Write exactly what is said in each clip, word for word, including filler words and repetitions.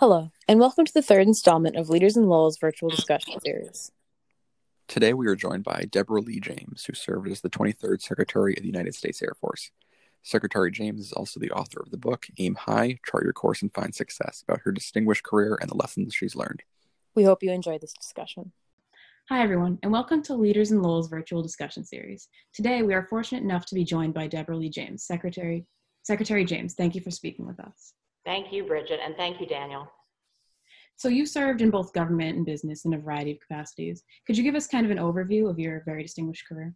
Hello, and welcome to the third installment of Leaders in Lowell's virtual discussion series. Today we are joined by Deborah Lee James, who served as the twenty-third Secretary of the United States Air Force. Secretary James is also the author of the book, Aim High, Chart Your Course and Find Success, about her distinguished career and the lessons she's learned. We hope you enjoy this discussion. Hi, everyone, and welcome to Leaders in Lowell's virtual discussion series. Today, we are fortunate enough to be joined by Deborah Lee James. Secretary, Secretary James, thank you for speaking with us. Thank you, Bridget, and thank you, Daniel. So you served in both government and business in a variety of capacities. Could you give us kind of an overview of your very distinguished career?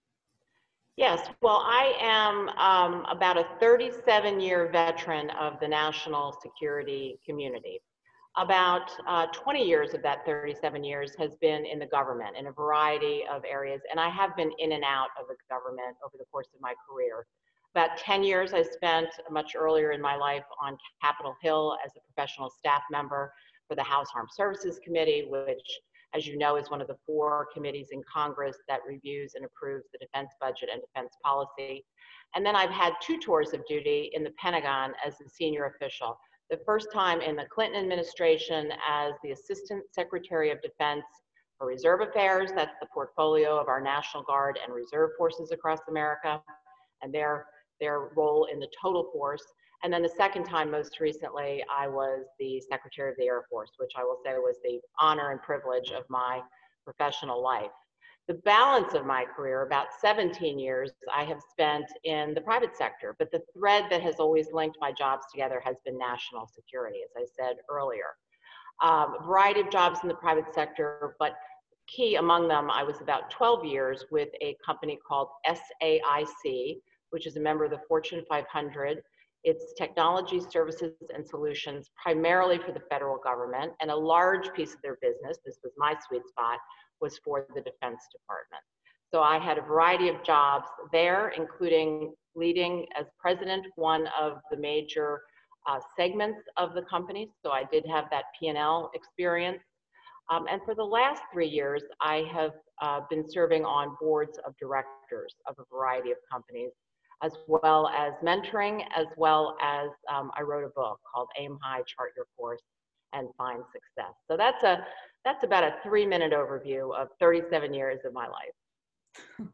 Yes, well, I am um, about a thirty-seven year veteran of the national security community. About uh, twenty years of that thirty-seven years has been in the government in a variety of areas, and I have been in and out of the government over the course of my career. About ten years I spent much earlier in my life on Capitol Hill as a professional staff member for the House Armed Services Committee, which, as you know, is one of the four committees in Congress that reviews and approves the defense budget and defense policy. And then I've had two tours of duty in the Pentagon as a senior official. The first time in the Clinton administration as the Assistant Secretary of Defense for Reserve Affairs. That's the portfolio of our National Guard and Reserve forces across America and their, their role in the total force. And then the second time, most recently, I was the Secretary of the Air Force, which I will say was the honor and privilege of my professional life. The balance of my career, about seventeen years, I have spent in the private sector, but the thread that has always linked my jobs together has been national security, as I said earlier. Um, a variety of jobs in the private sector, but key among them, I was about twelve years with a company called S A I C, which is a member of the Fortune five hundred. It's technology, services, and solutions primarily for the federal government, and a large piece of their business, this was my sweet spot, was for the Defense Department. So I had a variety of jobs there, including leading as president one of the major uh, segments of the company. So I did have that P and L experience. Um, and for the last three years, I have uh, been serving on boards of directors of a variety of companies, as well as mentoring, as well as um, I wrote a book called Aim High, Chart Your Course, and Find Success. So that's a that's about a three minute overview of thirty-seven years of my life.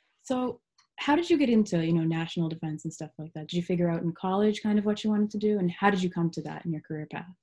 So how did you get into, you know, national defense and stuff like that? Did you figure out in college kind of what you wanted to do, and how did you come to that in your career path?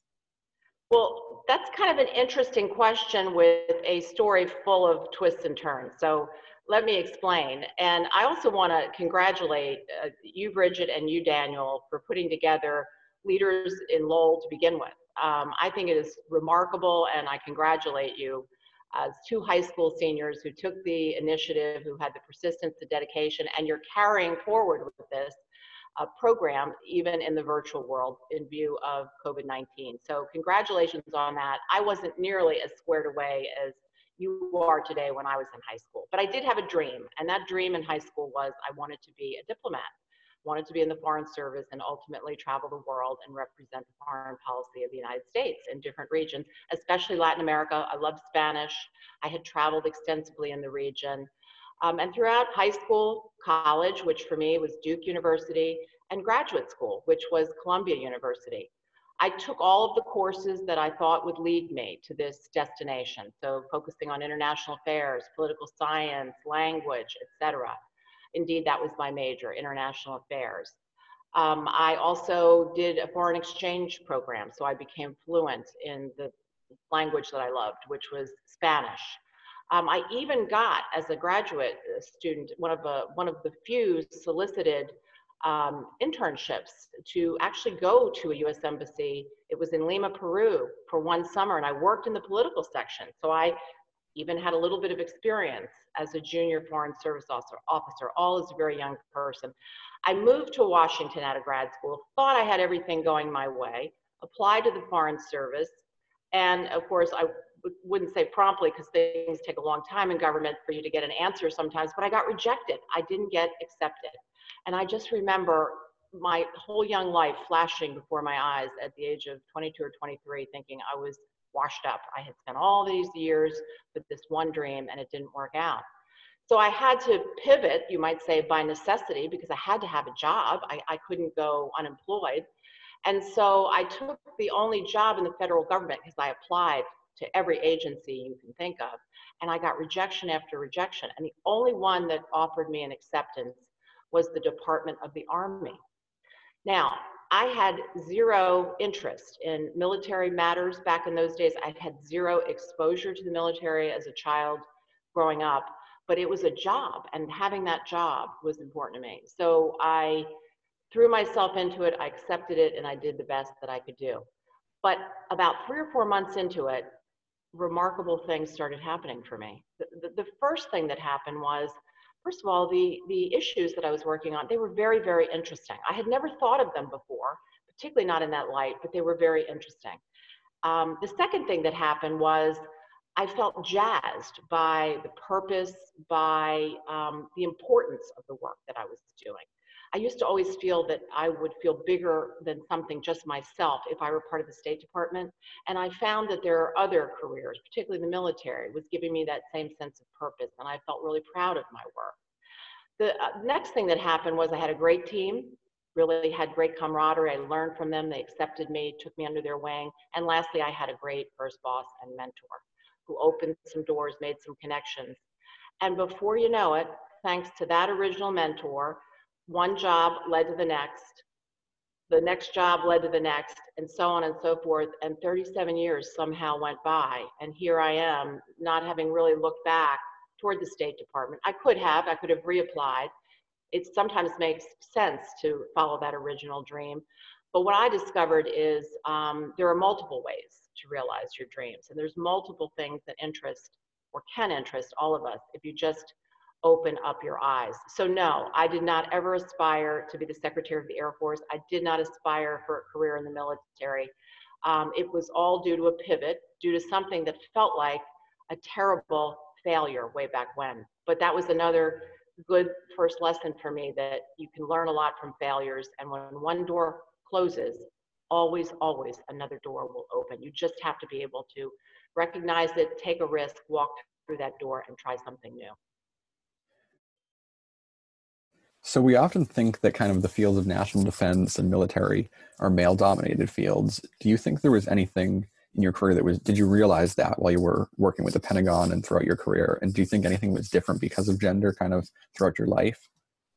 Well, that's kind of an interesting question with a story full of twists and turns. So let me explain. And I also want to congratulate uh, you, Bridget, and you, Daniel, for putting together Leaders in Lowell to begin with. Um, I think it is remarkable, and I congratulate you as two high school seniors who took the initiative, who had the persistence, the dedication, and you're carrying forward with this uh, program, even in the virtual world, in view of COVID nineteen. So congratulations on that. I wasn't nearly as squared away as you are today when I was in high school. But I did have a dream, and that dream in high school was I wanted to be a diplomat, wanted to be in the Foreign Service and ultimately travel the world and represent the foreign policy of the United States in different regions, especially Latin America. I loved Spanish. I had traveled extensively in the region. Um, and throughout high school, college, which for me was Duke University, and graduate school, which was Columbia University, I took all of the courses that I thought would lead me to this destination. So focusing on international affairs, political science, language, et cetera. Indeed, that was my major, international affairs. Um, I also did a foreign exchange program, so I became fluent in the language that I loved, which was Spanish. Um, I even got, as a graduate student, one of the, one of the few solicited um, internships to actually go to a U S embassy. It was in Lima, Peru for one summer, and I worked in the political section. So I even had a little bit of experience as a junior foreign service officer, all as a very young person. I moved to Washington out of grad school, thought I had everything going my way, applied to the Foreign Service, and of course I wouldn't say promptly because things take a long time in government for you to get an answer sometimes, but I got rejected. I didn't get accepted. And I just remember my whole young life flashing before my eyes at the age of twenty-two or twenty-three, thinking I was washed up. I had spent all these years with this one dream and it didn't work out. So I had to pivot, you might say, by necessity, because I had to have a job. I, I couldn't go unemployed. And so I took the only job in the federal government because I applied to every agency you can think of, and I got rejection after rejection. And the only one that offered me an acceptance was the Department of the Army. Now, I had zero interest in military matters back in those days. I had zero exposure to the military as a child growing up, but it was a job, and having that job was important to me. So I threw myself into it, I accepted it, and I did the best that I could do. But about three or four months into it, remarkable things started happening for me. The, the, the first thing that happened was, first of all, the, the issues that I was working on, they were very, very interesting. I had never thought of them before, particularly not in that light, but they were very interesting. Um, the second thing that happened was I felt jazzed by the purpose, by um, the importance of the work that I was doing. I used to always feel that I would feel bigger than something just myself if I were part of the State Department. And I found that there are other careers, particularly the military, was giving me that same sense of purpose. And I felt really proud of my work. The uh, next thing that happened was I had a great team, really had great camaraderie. I learned from them. They accepted me, took me under their wing. And lastly, I had a great first boss and mentor who opened some doors, made some connections. And before you know it, thanks to that original mentor, one job led to the next, the next job led to the next, and so on and so forth. And thirty-seven years somehow went by. And here I am, not having really looked back toward the State Department. I could have, I could have reapplied. It sometimes makes sense to follow that original dream. But what I discovered is um, there are multiple ways to realize your dreams. And there's multiple things that interest or can interest all of us if you just open up your eyes. So no, I did not ever aspire to be the Secretary of the Air Force. I did not aspire for a career in the military. Um, it was all due to a pivot, due to something that felt like a terrible failure way back when. But that was another good first lesson for me, that you can learn a lot from failures. And when one door closes, always, always another door will open. You just have to be able to recognize it, take a risk, walk through that door, and try something new. So we often think that kind of the fields of national defense and military are male-dominated fields. Do you think there was anything in your career that was, did you realize that while you were working with the Pentagon and throughout your career? And do you think anything was different because of gender kind of throughout your life?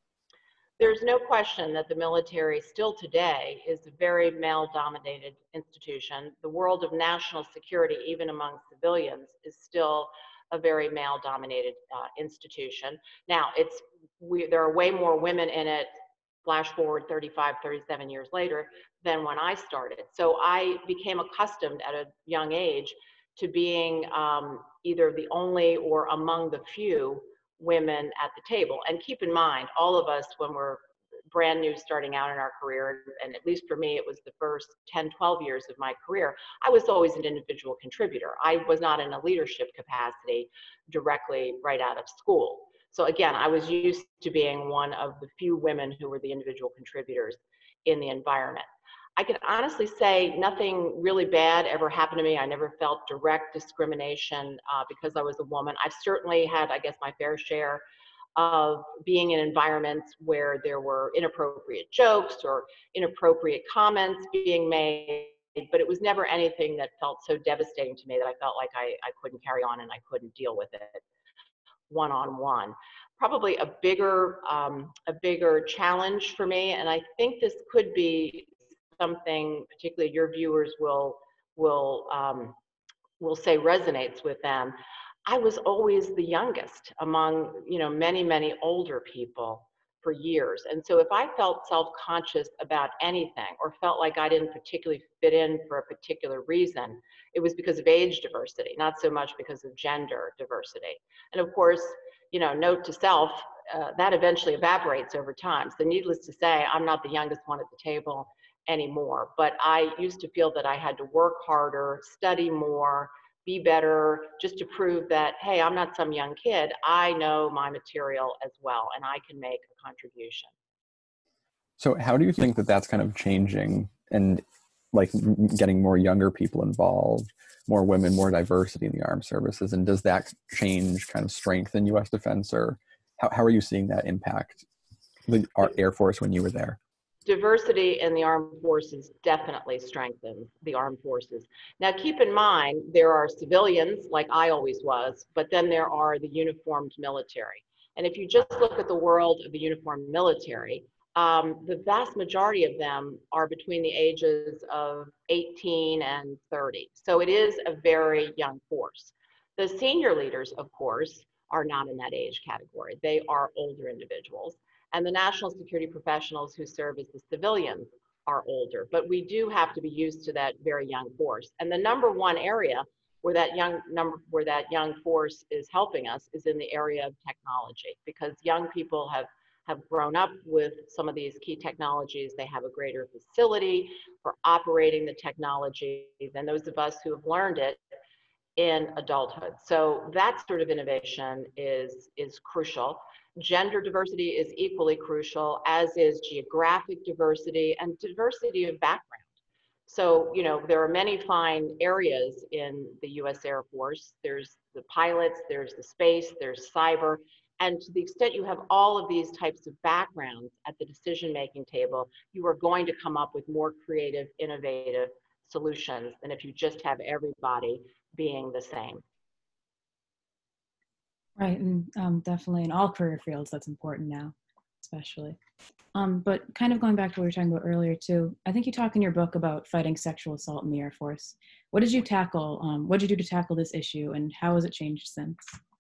There's no question that the military still today is a very male-dominated institution. The world of national security, even among civilians, is still a very male-dominated uh, institution. Now, it's we, there are way more women in it, flash forward thirty-five, thirty-seven years later, than when I started. So I became accustomed at a young age to being um, either the only or among the few women at the table. And keep in mind, all of us, when we're brand new starting out in our career, and at least for me, it was the first ten, twelve years of my career, I was always an individual contributor. I was not in a leadership capacity directly right out of school. So again, I was used to being one of the few women who were the individual contributors in the environment. I can honestly say nothing really bad ever happened to me. I never felt direct discrimination uh, because I was a woman. I've certainly had, I guess, my fair share of being in environments where there were inappropriate jokes or inappropriate comments being made, but it was never anything that felt so devastating to me that I felt like I, I couldn't carry on and I couldn't deal with it one-on-one. Probably a bigger, um, a bigger challenge for me, and I think this could be something particularly your viewers will, will, um, will say resonates with them. I was always the youngest among, you know, many, many older people for years. And so if I felt self-conscious about anything or felt like I didn't particularly fit in for a particular reason, it was because of age diversity, not so much because of gender diversity. And of course, you know, note to self, uh, that eventually evaporates over time. So needless to say, I'm not the youngest one at the table anymore, but I used to feel that I had to work harder, study more, be better, just to prove that, hey, I'm not some young kid. I know my material as well, and I can make a contribution. So how do you think that that's kind of changing and like getting more younger people involved, more women, more diversity in the armed services? And does that change, kind of strengthen U S defense, or how, how are you seeing that impact the our Air Force when you were there? diversity in the armed forces definitely strengthens the armed forces. Now, keep in mind, there are civilians, like I always was, but then there are the uniformed military. And if you just look at the world of the uniformed military, um, the vast majority of them are between the ages of eighteen and thirty. So it is a very young force. The senior leaders, of course, are not in that age category. They are older individuals. And the national security professionals who serve as the civilians are older. But we do have to be used to that very young force. And the number one area where that young number where that young force is helping us is in the area of technology, because young people have have grown up with some of these key technologies. They have a greater facility for operating the technology than those of us who have learned it in adulthood. So that sort of innovation is, is crucial. Gender diversity is equally crucial, as is geographic diversity and diversity of background. So, you know, there are many fine areas in the U S Air Force. There's the pilots, there's the space, there's cyber. And to the extent you have all of these types of backgrounds at the decision-making table, you are going to come up with more creative, innovative solutions than if you just have everybody being the same. Right, and um, definitely in all career fields, that's important now, especially. Um, but kind of going back to what we were talking about earlier too, I think you talk in your book about fighting sexual assault in the Air Force. What did you tackle, um, what did you do to tackle this issue, and how has it changed since?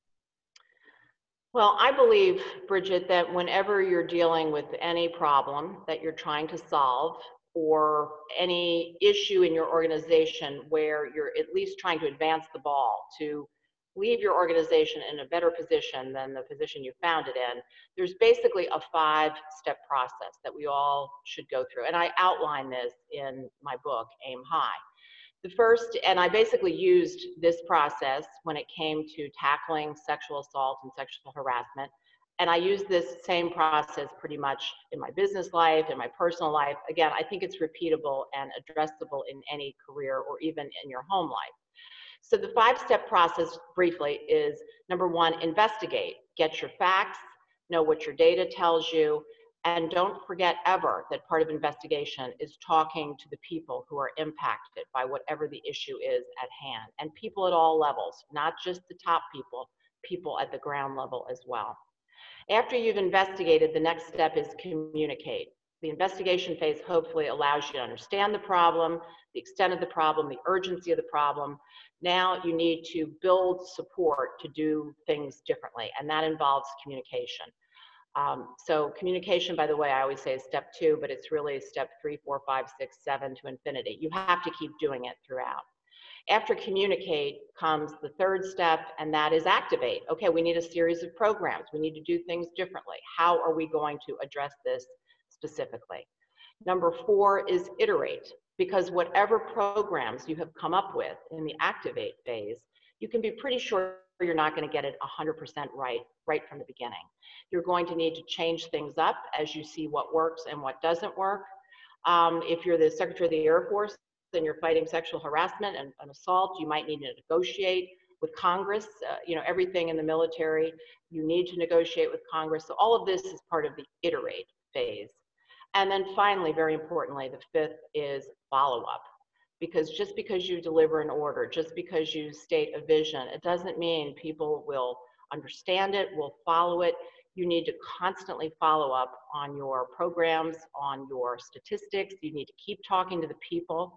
Well, I believe, Bridget, that whenever you're dealing with any problem that you're trying to solve, or any issue in your organization where you're at least trying to advance the ball to leave your organization in a better position than the position you found it in, there's basically a five-step process that we all should go through. And I outline this in my book, Aim High. The first, and I basically used this process when it came to tackling sexual assault and sexual harassment. And I use this same process pretty much in my business life, in my personal life. Again, I think it's repeatable and addressable in any career or even in your home life. So the five-step process, briefly, is number one, investigate. Get your facts, know what your data tells you, and don't forget ever that part of investigation is talking to the people who are impacted by whatever the issue is at hand, and people at all levels, not just the top people, people at the ground level as well. After you've investigated, the next step is communicate. The investigation phase hopefully allows you to understand the problem, the extent of the problem, the urgency of the problem. Now you need to build support to do things differently, and that involves communication. Um, so communication, by the way, I always say is step two, but it's really step three, four, five, six, seven to infinity. You have to keep doing it throughout. After communicate comes the third step, and that is activate. Okay, we need a series of programs. We need to do things differently. How are we going to address this specifically? Number four is iterate, because whatever programs you have come up with in the activate phase, you can be pretty sure you're not going to get it one hundred percent right, right from the beginning. You're going to need to change things up as you see what works and what doesn't work. Um, if you're the Secretary of the Air Force and you're fighting sexual harassment and, and assault, you might need to negotiate with Congress. Uh, you know, everything in the military, you need to negotiate with Congress. So all of this is part of the iterate phase. And then finally, very importantly, the fifth is follow-up. Because just because you deliver an order, just because you state a vision, it doesn't mean people will understand it, will follow it. You need to constantly follow up on your programs, on your statistics. You need to keep talking to the people.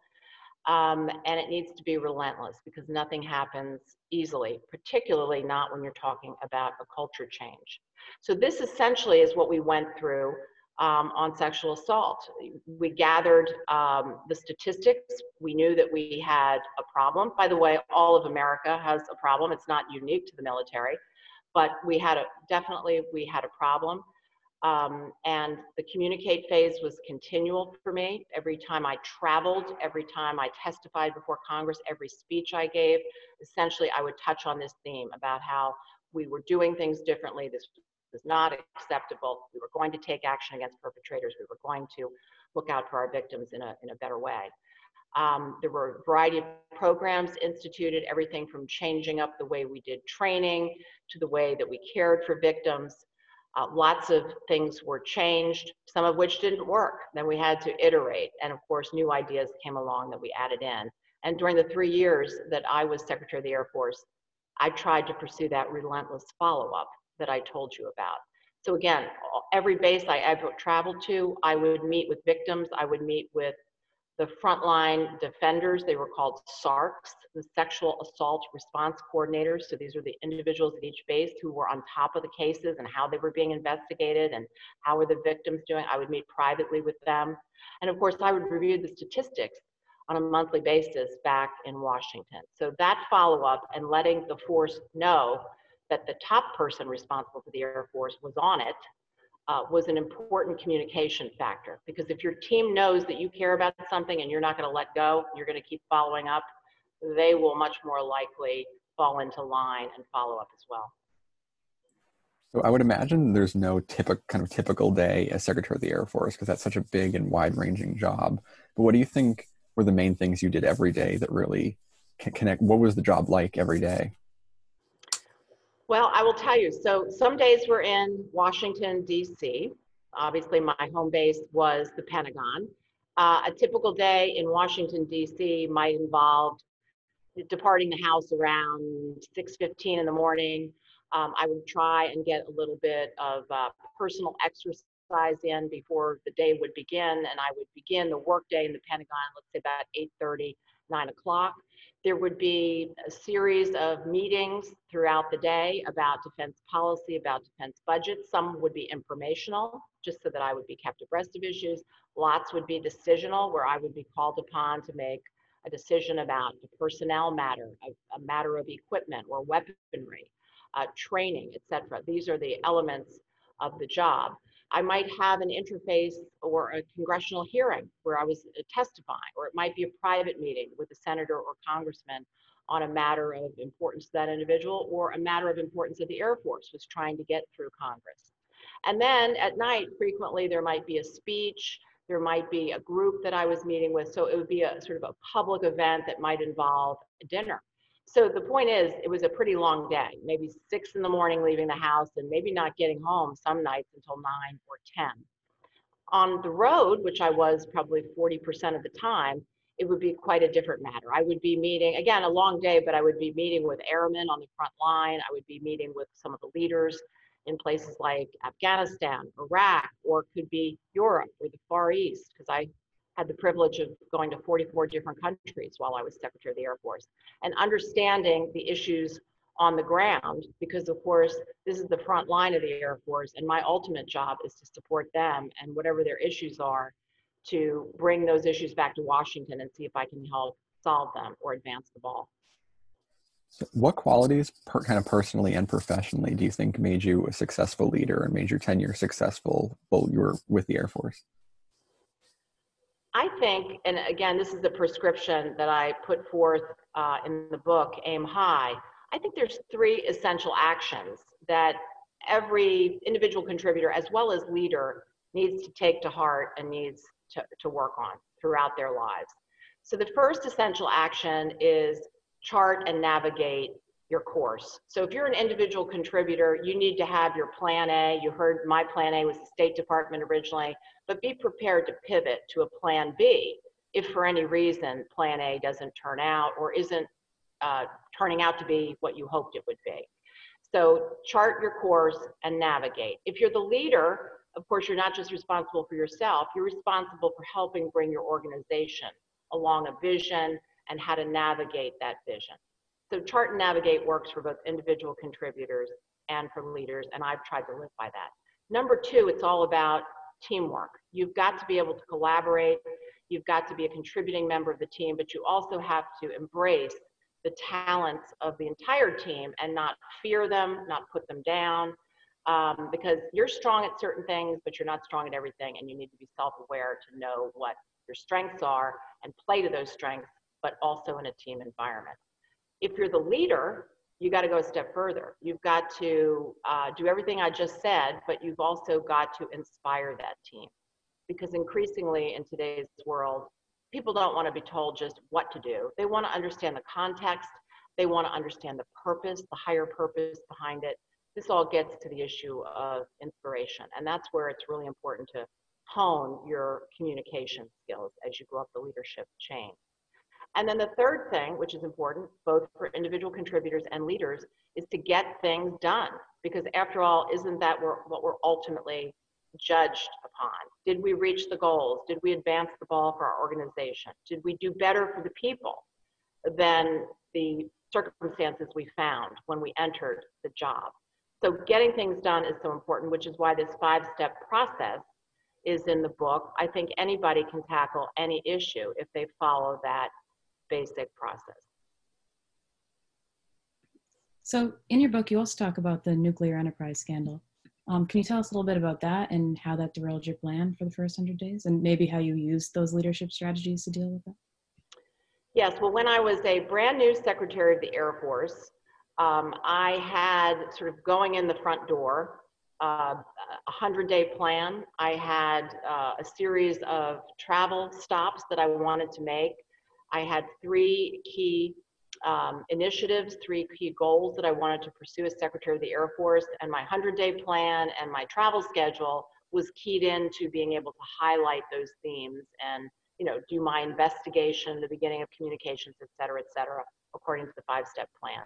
Um, and it needs to be relentless, because nothing happens easily, particularly not when you're talking about a culture change. So this essentially is what we went through Um, on sexual assault. We gathered um, the statistics. We knew that we had a problem. By the way, all of America has a problem. It's not unique to the military, but we had a, definitely we had a problem. Um, and the communicate phase was continual for me. Every time I traveled, every time I testified before Congress, every speech I gave, essentially I would touch on this theme about how we were doing things differently. This was not acceptable. We were going to take action against perpetrators. We were going to look out for our victims in a, in a better way. Um, there were a variety of programs instituted, everything from changing up the way we did training to the way that we cared for victims. Uh, lots of things were changed, some of which didn't work. Then we had to iterate. And of course, new ideas came along that we added in. And during the three years that I was Secretary of the Air Force, I tried to pursue that relentless follow-up that I told you about. So again, every base I ever traveled to, I would meet with victims, I would meet with the frontline defenders. They were called S A R Cs, the Sexual Assault Response Coordinators. So these were the individuals at each base who were on top of the cases and how they were being investigated and how were the victims doing. I would meet privately with them. And of course, I would review the statistics on a monthly basis back in Washington. So that follow-up and letting the force know that the top person responsible for the Air Force was on it uh, was an important communication factor. Because if your team knows that you care about something and you're not going to let go, you're going to keep following up, they will much more likely fall into line and follow up as well. So I would imagine there's no typical kind of typical day as Secretary of the Air Force, because that's such a big and wide-ranging job. But what do you think were the main things you did every day that really connect? What was the job like every day? Well, I will tell you, so some days we're in Washington, D C. Obviously, my home base was the Pentagon. Uh, a typical day in Washington, D C might involve departing the house around six fifteen in the morning. Um, I would try and get a little bit of uh, personal exercise in before the day would begin, and I would begin the workday in the Pentagon, let's say about eight thirty, nine o'clock. There would be a series of meetings throughout the day about defense policy, about defense budgets. Some would be informational, just so that I would be kept abreast of issues. Lots would be decisional, where I would be called upon to make a decision about a personnel matter, a, a matter of equipment or weaponry, uh, training, et cetera. These are the elements of the job. I might have an interface or a congressional hearing where I was testifying, or it might be a private meeting with a senator or congressman on a matter of importance to that individual, or a matter of importance that the Air Force was trying to get through Congress. And then at night, frequently there might be a speech, there might be a group that I was meeting with, so it would be a sort of a public event that might involve a dinner. So the point is, it was a pretty long day, maybe six in the morning leaving the house and maybe not getting home some nights until nine or ten. On the road, which I was probably forty percent of the time, it would be quite a different matter. I would be meeting, again, a long day, but I would be meeting with airmen on the front line. I would be meeting with some of the leaders in places like Afghanistan, Iraq, or it could be Europe or the Far East, because I had the privilege of going to forty-four different countries while I was Secretary of the Air Force, and understanding the issues on the ground, because of course, this is the front line of the Air Force, and my ultimate job is to support them and whatever their issues are, to bring those issues back to Washington and see if I can help solve them or advance the ball. So what qualities, per, kind of personally and professionally, do you think made you a successful leader and made your tenure successful while you were with the Air Force? I think, and again, this is a prescription that I put forth uh, in the book, Aim High. I think there's three essential actions that every individual contributor, as well as leader, needs to take to heart and needs to, to work on throughout their lives. So the first essential action is chart and navigate your course. So if you're an individual contributor, you need to have your plan A. You heard my plan A was the State Department originally, but be prepared to pivot to a plan B if for any reason plan A doesn't turn out or isn't uh, turning out to be what you hoped it would be. So chart your course and navigate. If you're the leader, of course, you're not just responsible for yourself, you're responsible for helping bring your organization along a vision and how to navigate that vision. So chart and navigate works for both individual contributors and for leaders, and I've tried to live by that. Number two, it's all about teamwork. You've got to be able to collaborate, you've got to be a contributing member of the team, but you also have to embrace the talents of the entire team and not fear them, not put them down, um, because you're strong at certain things, but you're not strong at everything, and you need to be self-aware to know what your strengths are and play to those strengths, but also in a team environment. If you're the leader, you got to go a step further. You've got to uh, do everything I just said, but you've also got to inspire that team. Because increasingly in today's world, people don't want to be told just what to do. They want to understand the context. They want to understand the purpose, the higher purpose behind it. this all gets to the issue of inspiration. And that's where it's really important to hone your communication skills as you go up the leadership chain. And then the third thing, which is important, both for individual contributors and leaders, is to get things done. Because after all, isn't that what we're ultimately judged upon? Did we reach the goals? Did we advance the ball for our organization? Did we do better for the people than the circumstances we found when we entered the job? So getting things done is so important, which is why this five-step process is in the book. I think anybody can tackle any issue if they follow that basic process. So in your book, you also talk about the nuclear enterprise scandal. Um, can you tell us a little bit about that and how that derailed your plan for the first hundred days, and maybe how you used those leadership strategies to deal with it? Yes, well, when I was a brand new Secretary of the Air Force, um, I had sort of going in the front door, uh, a hundred-day plan. I had uh, a series of travel stops that I wanted to make. I had three key um, initiatives, three key goals that I wanted to pursue as Secretary of the Air Force, and my hundred-day plan and my travel schedule was keyed into being able to highlight those themes and, you know, do my investigation, the beginning of communications, et cetera, et cetera, according to the five-step plan.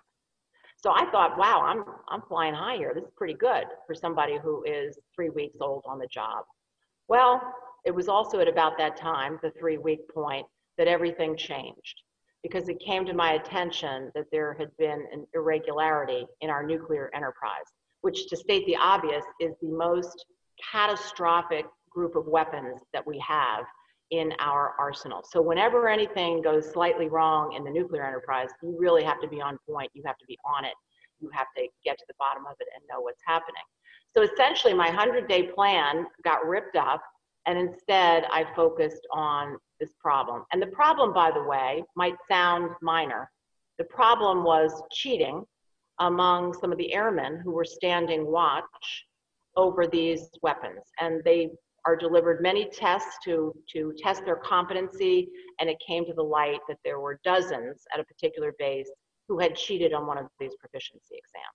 So I thought, wow, I'm, I'm flying high here. This is pretty good for somebody who is three weeks old on the job. Well, it was also at about that time, the three-week point, that everything changed, because it came to my attention that there had been an irregularity in our nuclear enterprise, which, to state the obvious, is the most catastrophic group of weapons that we have in our arsenal. So whenever anything goes slightly wrong in the nuclear enterprise, you really have to be on point. You have to be on it. You have to get to the bottom of it and know what's happening. So essentially, my hundred-day plan got ripped up, and instead I focused on this problem. And the problem, by the way, might sound minor. The problem was cheating among some of the airmen who were standing watch over these weapons. And they are delivered many tests to, to test their competency, and it came to the light that there were dozens at a particular base who had cheated on one of these proficiency exams.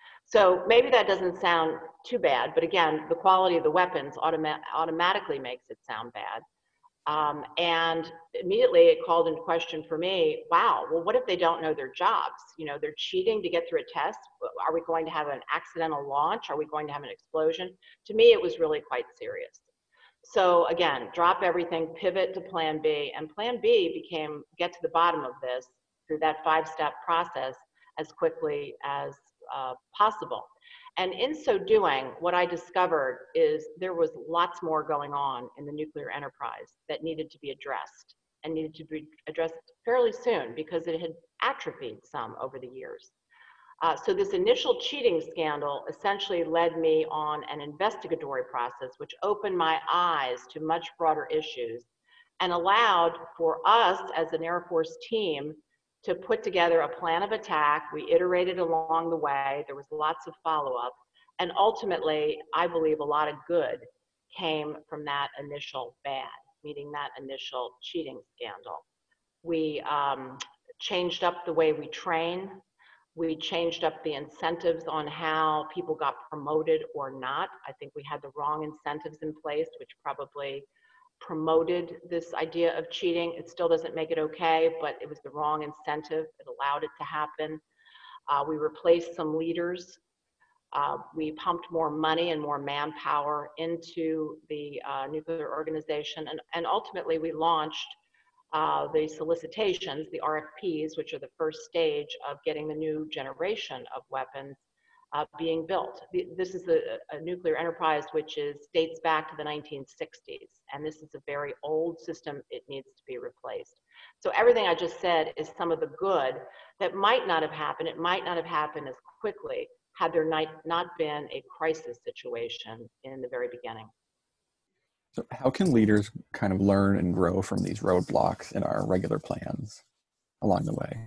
So maybe that doesn't sound too bad, but again, the quality of the weapons automa automatically makes it sound bad. Um, and immediately it called into question for me, wow, well, what if they don't know their jobs? You know, they're cheating to get through a test. Are we going to have an accidental launch? Are we going to have an explosion? To me, it was really quite serious. So again, drop everything, pivot to plan B, and plan B became get to the bottom of this through that five-step process as quickly as uh, possible. And in so doing, what I discovered is there was lots more going on in the nuclear enterprise that needed to be addressed, and needed to be addressed fairly soon because it had atrophied some over the years. Uh, so this initial cheating scandal essentially led me on an investigatory process which opened my eyes to much broader issues and allowed for us as an Air Force team to put together a plan of attack. We iterated along the way. There was lots of follow-up. And ultimately, I believe a lot of good came from that initial bad, meaning that initial cheating scandal. We um, changed up the way we train. We changed up the incentives on how people got promoted or not. I think we had the wrong incentives in place, which probably promoted this idea of cheating. It still doesn't make it okay, but it was the wrong incentive. It allowed it to happen. Uh, we replaced some leaders. Uh, we pumped more money and more manpower into the uh, nuclear organization. And, and ultimately, we launched uh, the solicitations, the R F Ps, which are the first stage of getting the new generation of weapons Uh, being built. This is a, a nuclear enterprise which is dates back to the nineteen sixties, and this is a very old system. It needs to be replaced. So everything I just said is some of the good that might not have happened. It might not have happened as quickly had there not, not been a crisis situation in the very beginning. So how can leaders kind of learn and grow from these roadblocks in our regular plans along the way?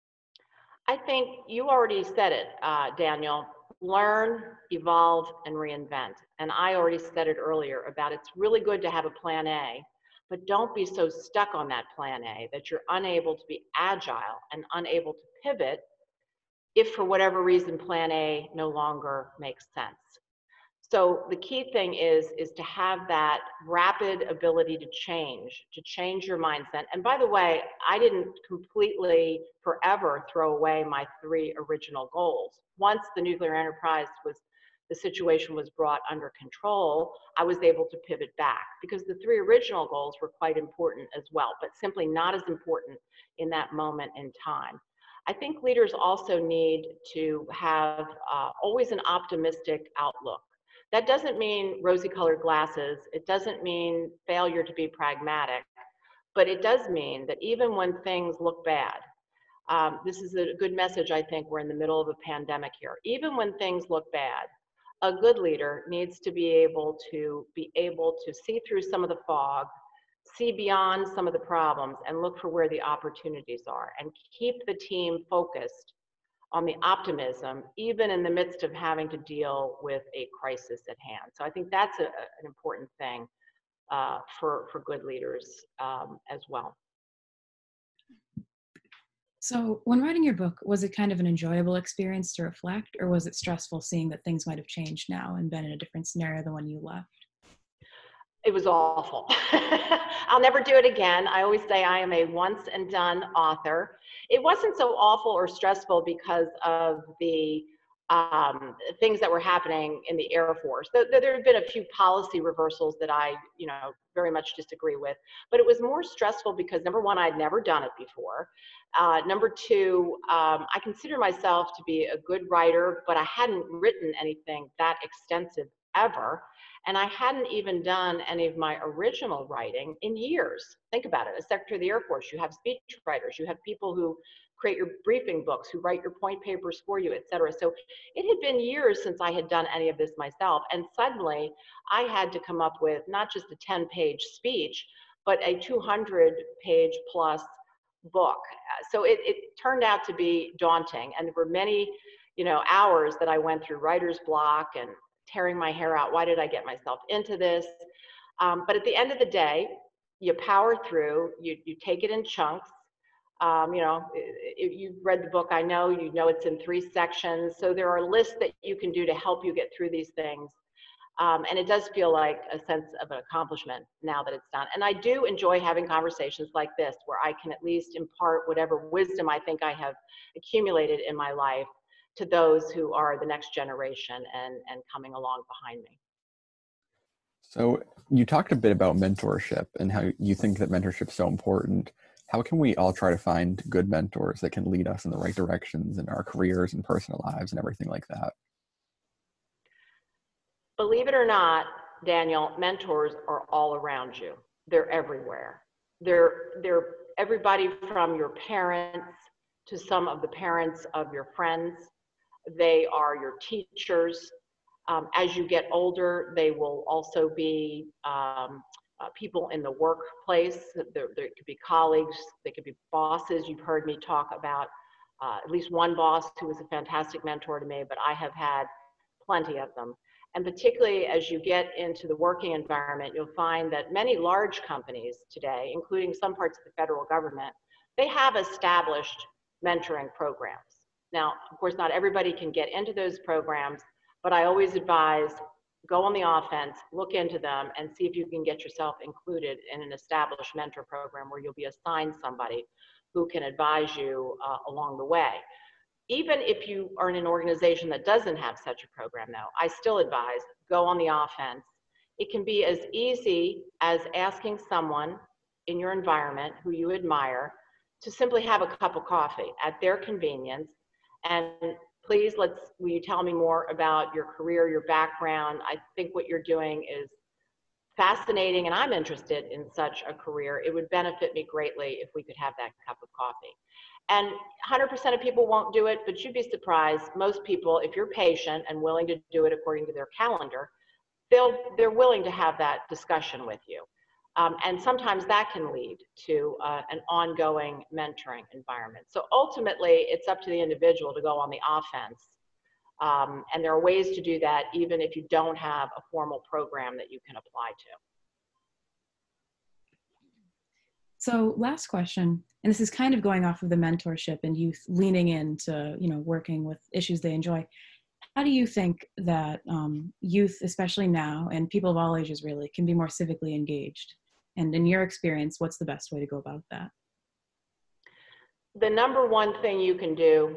I think you already said it, uh, Daniel. Learn, evolve, and reinvent. And I already said it earlier about it's really good to have a plan A, but don't be so stuck on that plan A that you're unable to be agile and unable to pivot if for whatever reason plan A no longer makes sense. So the key thing is, is to have that rapid ability to change, to change your mindset. And by the way, I didn't completely forever throw away my three original goals. Once the nuclear enterprise was, the situation was brought under control, I was able to pivot back because the three original goals were quite important as well, but simply not as important in that moment in time. I think leaders also need to have uh, always an optimistic outlook. That doesn't mean rosy-colored glasses. It doesn't mean failure to be pragmatic, but it does mean that even when things look bad, um, this is a good message, I think. We're in the middle of a pandemic here. Even when things look bad, a good leader needs to be able to be able to see through some of the fog, see beyond some of the problems, and look for where the opportunities are, and keep the team focused on the optimism, even in the midst of having to deal with a crisis at hand. So I think that's a, an important thing uh, for, for good leaders um, as well. So when writing your book, was it kind of an enjoyable experience to reflect, or was it stressful seeing that things might have changed now and been in a different scenario than when you left? It was awful. I'll never do it again. I always say I am a once and done author. It wasn't so awful or stressful because of the um, things that were happening in the Air Force. There, there have been a few policy reversals that I, you know, very much disagree with, but it was more stressful because number one, I'd never done it before. Uh, number two, um, I consider myself to be a good writer, but I hadn't written anything that extensive ever. And I hadn't even done any of my original writing in years. Think about it, as Secretary of the Air Force, you have speech writers, you have people who create your briefing books, who write your point papers for you, et cetera. So it had been years since I had done any of this myself. And suddenly I had to come up with not just a ten page speech, but a two hundred page plus book. So it, it turned out to be daunting. And there were many, you know, hours that I went through writer's block and tearing my hair out. Why did I get myself into this? Um, but at the end of the day, you power through, you, you take it in chunks. Um, you know, if you've read the book, I know, you know it's in three sections. So there are lists that you can do to help you get through these things. Um, and it does feel like a sense of an accomplishment now that it's done. And I do enjoy having conversations like this, where I can at least impart whatever wisdom I think I have accumulated in my life to those who are the next generation and, and coming along behind me. So you talked a bit about mentorship and how you think that mentorship is so important. How can we all try to find good mentors that can lead us in the right directions in our careers and personal lives and everything like that? Believe it or not, Daniel, mentors are all around you. They're everywhere. They're, they're everybody from your parents to some of the parents of your friends. They are your teachers. Um, as you get older, they will also be um, uh, people in the workplace. There, there could be colleagues, they could be bosses. You've heard me talk about uh, at least one boss who was a fantastic mentor to me, but I have had plenty of them. And particularly as you get into the working environment, you'll find that many large companies today, including some parts of the federal government, they have established mentoring programs. Now, of course, not everybody can get into those programs, but I always advise go on the offense, look into them, and see if you can get yourself included in an established mentor program where you'll be assigned somebody who can advise you uh, along the way. Even if you are in an organization that doesn't have such a program, though, I still advise go on the offense. It can be as easy as asking someone in your environment who you admire to simply have a cup of coffee at their convenience. And please, let's, will you tell me more about your career, your background? I think what you're doing is fascinating, and I'm interested in such a career. It would benefit me greatly if we could have that cup of coffee. And one hundred percent of people won't do it, but you'd be surprised. Most people, if you're patient and willing to do it according to their calendar, they'll, they're willing to have that discussion with you. Um, and sometimes that can lead to uh, an ongoing mentoring environment. So ultimately, it's up to the individual to go on the offense. Um, and there are ways to do that even if you don't have a formal program that you can apply to. So last question, and this is kind of going off of the mentorship and youth leaning into, you know, working with issues they enjoy. How do you think that um, youth, especially now, and people of all ages really, can be more civically engaged? And in your experience, what's the best way to go about that? The number one thing you can do,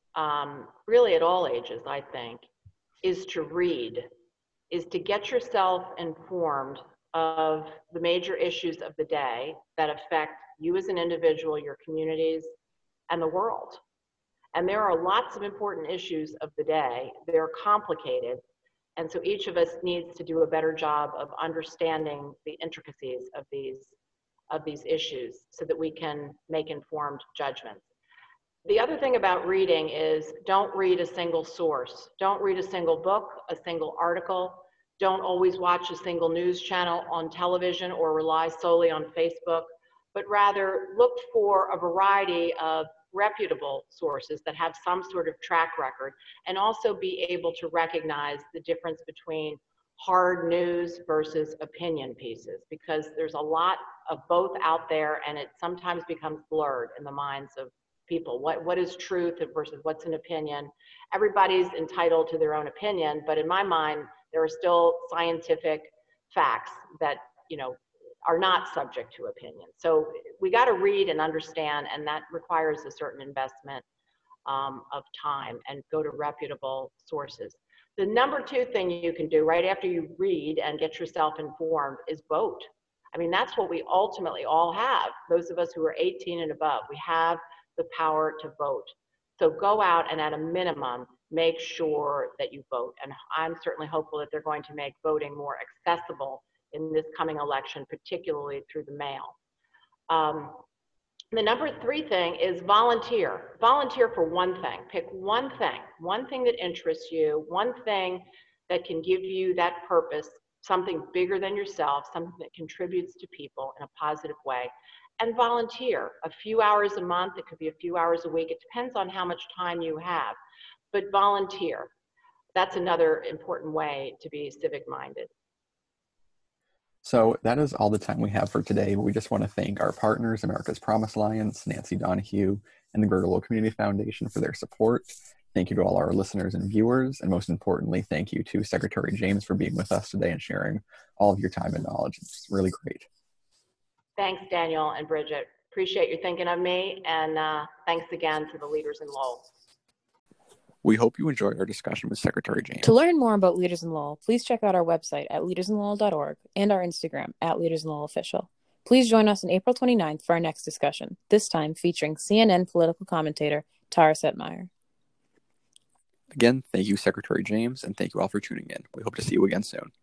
um, really at all ages, I think, is to read, is to get yourself informed of the major issues of the day that affect you as an individual, your communities, and the world. And there are lots of important issues of the day. They're complicated. And so each of us needs to do a better job of understanding the intricacies of these, of these issues so that we can make informed judgments. The other thing about reading is don't read a single source. Don't read a single book, a single article. Don't always watch a single news channel on television or rely solely on Facebook, but rather look for a variety of reputable sources that have some sort of track record, and also be able to recognize the difference between hard news versus opinion pieces, because there's a lot of both out there and it sometimes becomes blurred in the minds of people. What, what is truth versus what's an opinion? Everybody's entitled to their own opinion, but in my mind, there are still scientific facts that, you know, are not subject to opinion. So we got to read and understand, and that requires a certain investment um, of time, and go to reputable sources. The number two thing you can do right after you read and get yourself informed is vote. I mean, that's what we ultimately all have. Those of us who are eighteen and above, we have the power to vote. So go out and at a minimum, make sure that you vote. And I'm certainly hopeful that they're going to make voting more accessible in this coming election, particularly through the mail. Um, the number three thing is volunteer. Volunteer for one thing. Pick one thing, one thing that interests you, one thing that can give you that purpose, something bigger than yourself, something that contributes to people in a positive way. And volunteer a few hours a month. It could be a few hours a week. It depends on how much time you have, but volunteer. That's another important way to be civic minded. So that is all the time we have for today. We just want to thank our partners, America's Promise Alliance, Nancy Donahue, and the Greater Lowell Community Foundation for their support. Thank you to all our listeners and viewers. And most importantly, thank you to Secretary James for being with us today and sharing all of your time and knowledge. It's really great. Thanks, Daniel and Bridget. Appreciate you thinking of me, and uh, thanks again to the leaders in Lowell. We hope you enjoyed our discussion with Secretary James. To learn more about Leaders in Lowell, please check out our website at leaders in lowell dot org and our Instagram at Leaders in Lowell Official. Please join us on April twenty-ninth for our next discussion, this time featuring C N N political commentator Tara Setmeyer. Again, thank you, Secretary James, and thank you all for tuning in. We hope to see you again soon.